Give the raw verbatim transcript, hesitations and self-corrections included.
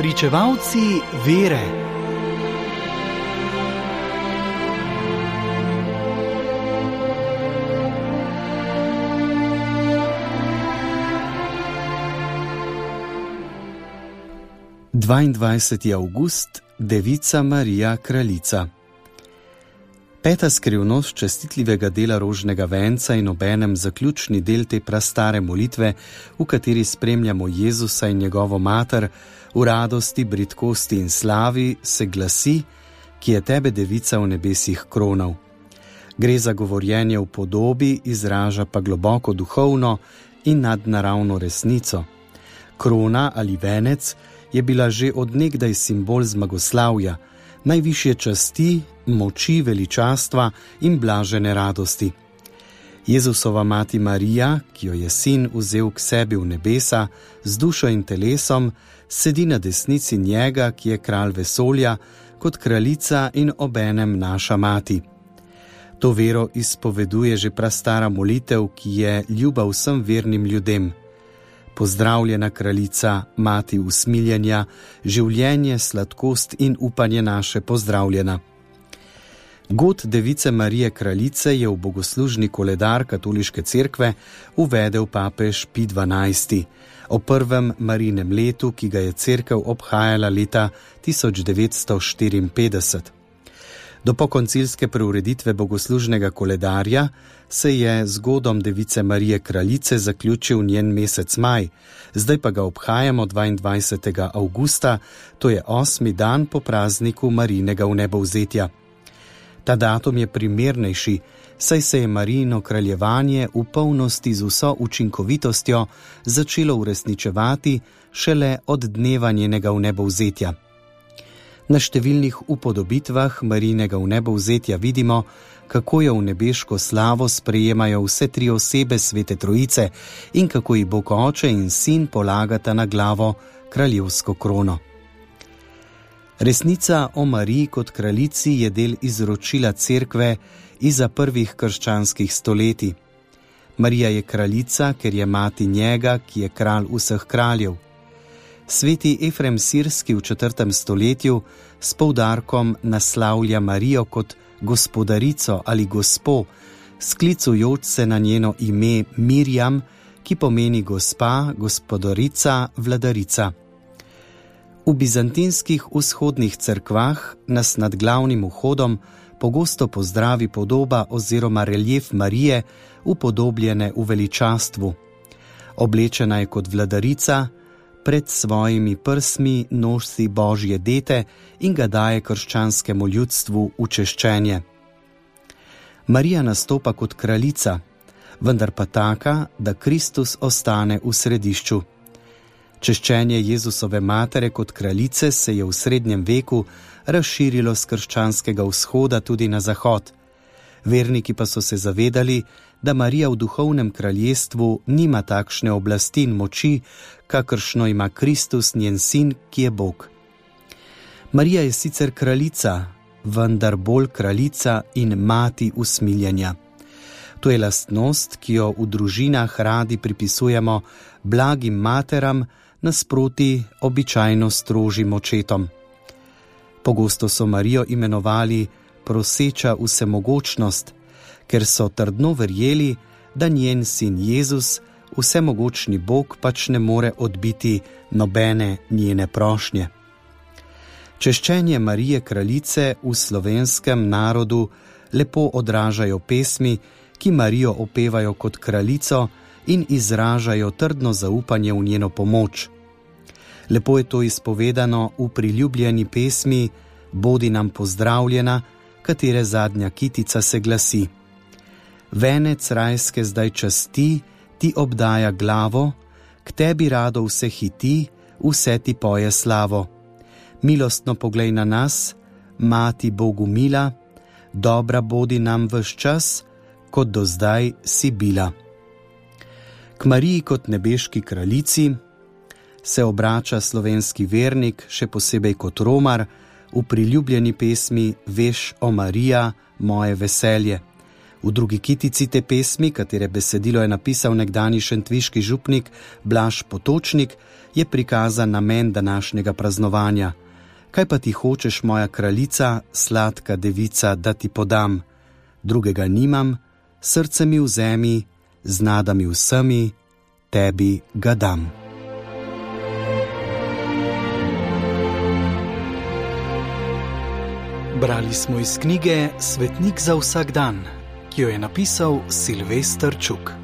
Pričevalci vere. dvaindvajseti avgust, Devica Marija kraljica. Peta skrivnost častitljivega dela rožnega venca in obenem zaključni del te prastare molitve, v kateri spremljamo Jezusa in njegovo mater v radosti, bridkosti in slavi, se glasi, ki je tebe, Devica, v nebesih kronal. Gre za govorjenje v podobi, izraža pa globoko duhovno in nadnaravno resnico. Krona ali venec je bila že od nekdaj simbol zmagoslavja, najvišje časti, moči, veličastva in blažene radosti. Jezusova mati Marija, ki jo je sin vzel k sebi v nebesa, z dušo in telesom, sedi na desnici njega, ki je kralj vesolja, kot kraljica in obenem naša mati. To vero izpoveduje že prastara molitev, ki je ljuba vsem vernim ljudem. Pozdravljena kraljica, mati usmiljenja, življenje, sladkost in upanje naše pozdravljena. God Device Marije kraljice je v bogoslužni koledar katoliške cerkve uvedel papež Pij dvanajsti o prvem Marijinem letu, ki ga je cerkev obhajala leta tisoč devetsto štiriinpetdeset. Do pokoncilske preureditve bogoslužnega koledarja se je z godom Device Marije kraljice zaključil njen mesec maj, zdaj pa ga obhajamo dvaindvajsetega avgusta, to je osmi dan po prazniku Marijinega vnebovzetja. Ta datum je primernejši, saj se je Marijino kraljevanje v polnosti z vso učinkovitostjo začelo uresničevati šele od dneva njenega vnebovzetja. Na številnih upodobitvah Marijinega vnebovzetja vidimo, kako jo v nebeško slavo sprejemajo vse tri osebe Svete Trojice in kako ji Bog Oče in Sin polagata na glavo kraljevsko krono. Resnica o Mariji kot kraljici je del izročila cerkve izza prvih krščanskih stoletij. Marija je kraljica, ker je mati njega, ki je kralj vseh kraljev. Sveti Efrem Sirski v četrtem stoletju s poudarkom naslavlja Marijo kot gospodarico ali gospo, sklicujoč se na njeno ime Mirjam, ki pomeni gospa, gospodarica, vladarica. V bizantinskih vzhodnih cerkvah nas nad glavnim vhodom pogosto pozdravi podoba oziroma reljef Marije, upodobljene v veličastvu. Oblečena je kot vladarica, pred svojimi prsmi nosi Božje dete in ga daje krščanskemu ljudstvu v češčenje. Marija nastopa kot kraljica, vendar pa taka, da Kristus ostane v središču. Češčenje Jezusove matere kot kraljice se je v srednjem veku razširilo z krščanskega vzhoda tudi na zahod. Verniki pa so se zavedali, da Marija v duhovnem kraljestvu nima takšne oblasti in moči, kakršno ima Kristus, njen sin, ki je Bog. Marija je sicer kraljica, vendar bolj kraljica in mati usmiljenja. To je lastnost, ki jo v družinah radi pripisujemo blagim materam, nasproti običajno strožim očetom. Pogosto so Marijo imenovali proseča vsemogočnost, ker so trdno verjeli, da njen sin Jezus, vsemogočni Bog, pač ne more odbiti nobene njene prošnje. Češčenje Marije kraljice v slovenskem narodu lepo odražajo pesmi, ki Marijo opevajo kot kraljico in izražajo trdno zaupanje v njeno pomoč. Lepo je to izpovedano v priljubljeni pesmi Bodi nam pozdravljena, katere zadnja kitica se glasi: Venec rajske zdaj časti, ti obdaja glavo, k tebi rado vse hiti, vse ti poje slavo. Milostno poglej na nas, mati Bogu mila, dobra bodi nam ves čas, kot do zdaj si bila. K Mariji kot nebeški kraljici se obrača slovenski vernik, še posebej kot romar, v priljubljeni pesmi Veš, o Marija, moje veselje. V drugi kitici te pesmi, katere besedilo je napisal nekdanji šentviški župnik Blaž Potočnik, je prikazan namen današnjega praznovanja. Kaj pa ti hočeš, moja kraljica, sladka devica, da ti podam? Drugega nimam, srce mi vzemi, z nadami vsemi, tebi ga dam. Brali smo iz knjige Svetnik za vsak dan, ki jo je napisal Silvester Čuk.